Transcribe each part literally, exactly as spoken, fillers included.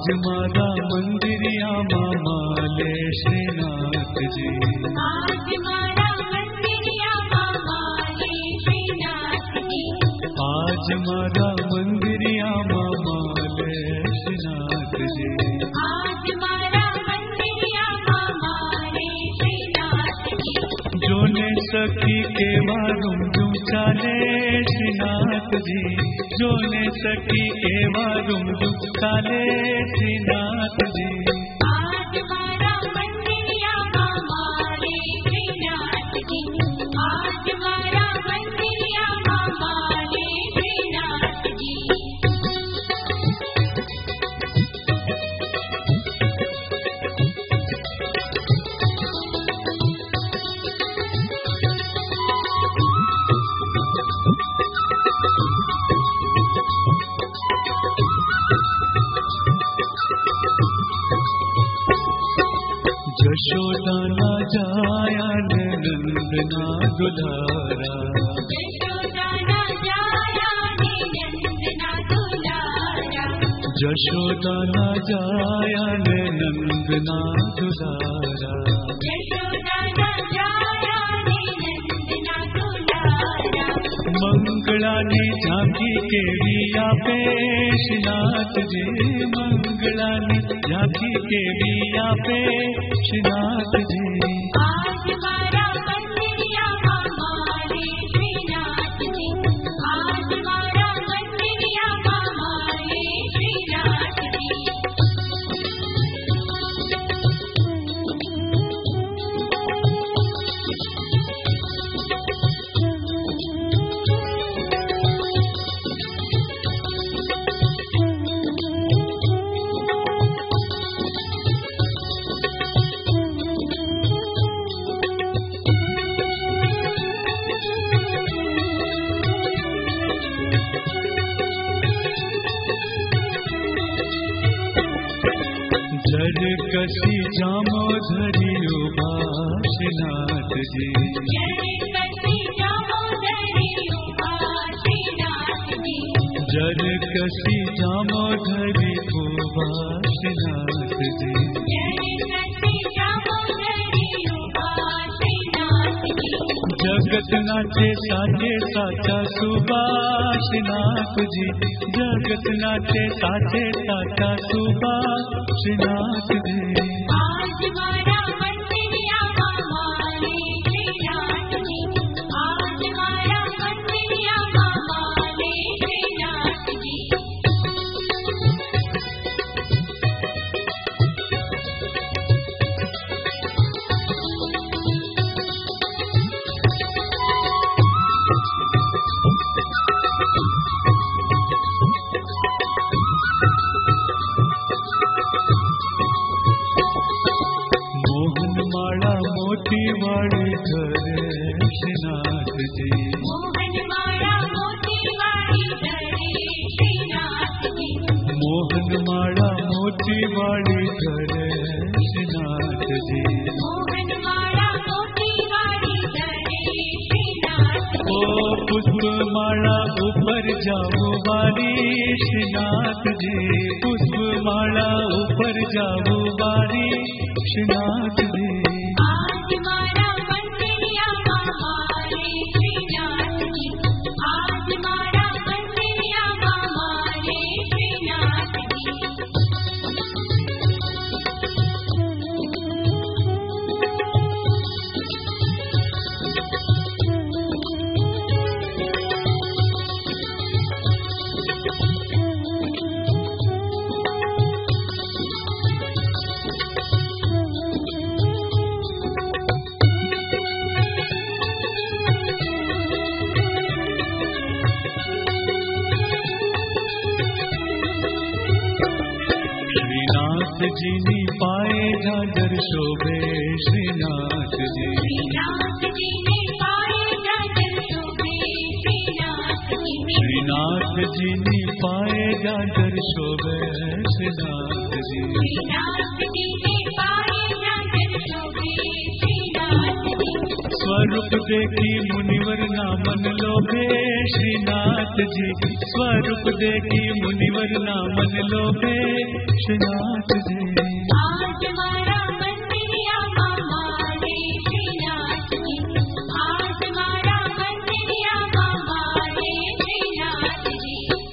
आज मारा मंदिरिया मामाले श्रीनाथ जी, आज मारा मंदिरिया मामाले श्रीनाथ जी, आज मारा मंदिरिया मामाले श्रीनाथ जी, आज मारा मंदिरिया मामाले श्रीनाथ जी। जोने सखी के मारूं जू चाले श्रीनाथ जी, जोने सखी के मारूं जू चाले श्रीनाथ जी, आज मारा मंदिरिया मामाले श्रीनाथ जी, आज मारा मंदिरिया मामाले श्रीनाथ जी। यशोदा ना जाया नंदना दुलारा, यशोदा ना जाया नंदना दुलारा, यशोदा ना जाया नंदना दुलारा, यशोदा ना जाया नंदना दुलारा। मंगला ने झांकी के बिया पेश नाथ जी, मंगला ने झांकी के बिया पेश नाथ जी, आज मारा मंदिरिया मामाले श्रीनाथ जी, आज मारा मंदिरिया मामाले श्रीनाथ जी। जर कसी जामो धरी उपासनाथ जी, जर कसी जामो धरी जर कसी जामो धरी उपासनाथ जी, जर कसी जामो धरी उपासनाथ जी। जगत नाचे साचे साचा सुभाषनाथ जी, जगत नाचे साचे साचा सुभाषनाथ जी, आज मारा मंदिरिया मामाले श्रीनाथ जी, आज मारा मंदिरिया मामाले श्रीनाथ जी। मोहन माला मोती वाली धरे श्रीनाथ जी, मोहन माला मोती वाली धरे श्रीनाथ जी, मोहन माला मोती वाली धरे श्रीनाथ जी, मोहन माला मोती वाली धरे श्रीनाथ जी। ओ पुष्प माला ऊपर जाओ बारी श्रीनाथ जी, पुष्प माला ऊपर जाओ बारी श्रीनाथ जी, आज मारा मंदिरिया मामाले श्रीनाथ जी, आज मारा मंदिरिया मामाले श्रीनाथ जी। श्रीनाथ जी नी पाए झांझर शोभे श्रीनाथ जी, श्रीनाथ जी ने पाए झांझर शोभे श्रीनाथ जी, श्रीनाथ जी नी पाए झांझर शोभे श्रीनाथ जी, श्रीनाथ जी ने पाए झांझर शोभे श्रीनाथ जी। स्वरूप देखी मुनिवर ना मन लोभे श्रीनाथ जी, स्वरूप देखी मुनिवर ना मन लोभे श्रीनाथ जी। आज मारा मंदिरिया हमारे श्रीनाथ जी, आज मारा मंदिरिया हमारे श्रीनाथ जी।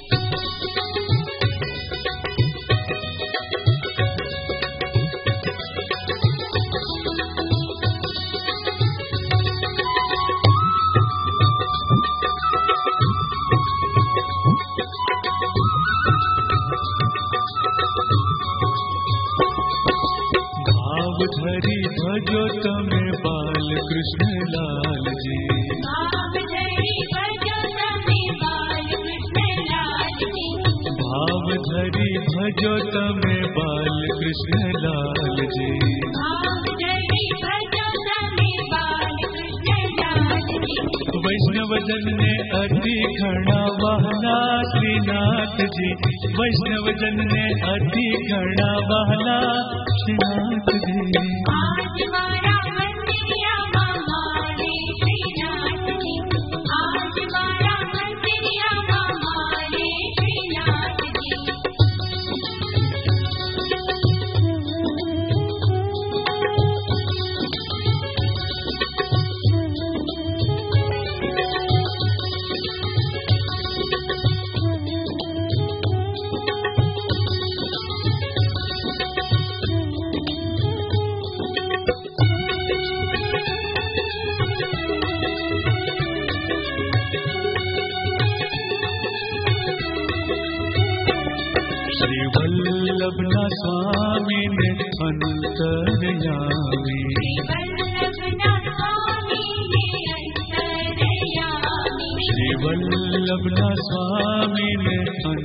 धरी भजो तमे बाल कृष्ण लाल जी, भाव धरी भजो तमे बाल कृष्ण लाल जी, भाव धरी भजो तमे बाल कृष्ण लाल जी। भाव धरी भजो तमे बाल कृष्ण लाल जी। वैष्णव जन ने अति घना बहना श्रीनाथ जी, वैष्णव जन ने अति घना बहना श्रीनाथ जी। आज मारा मंदिरिया हमारे श्रीनाथ जी, आज मारा मंदिरिया हमारे श्रीनाथ जी। श्री वल्लभना स्वामी ने अंतर्यामी, श्री वल्लभना स्वामी ने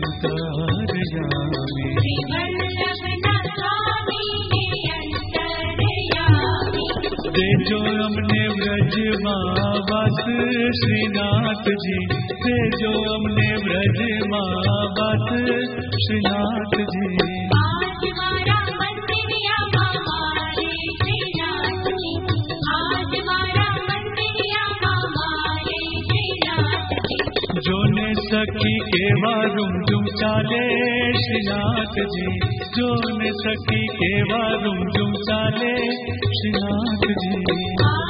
श्री वल्लभना स्वामी ने अंतर्यामी। श्री वल्लभना स्वामी ने अंतर्यामी। तेजो हमने व्रज मावास श्रीनाथ जी, तेजो हमने व्रज मावास श्रीनाथ जी। आज मारा मंदिरिया हमारे श्रीनाथ जी, आज मारा मंदिरिया हमारे श्रीनाथ जी। जो ने सखी के वारुम जुम चाले श्रीनाथ जी, जो ने सखी के वारुम जुम चाले श्रीनाथ जी।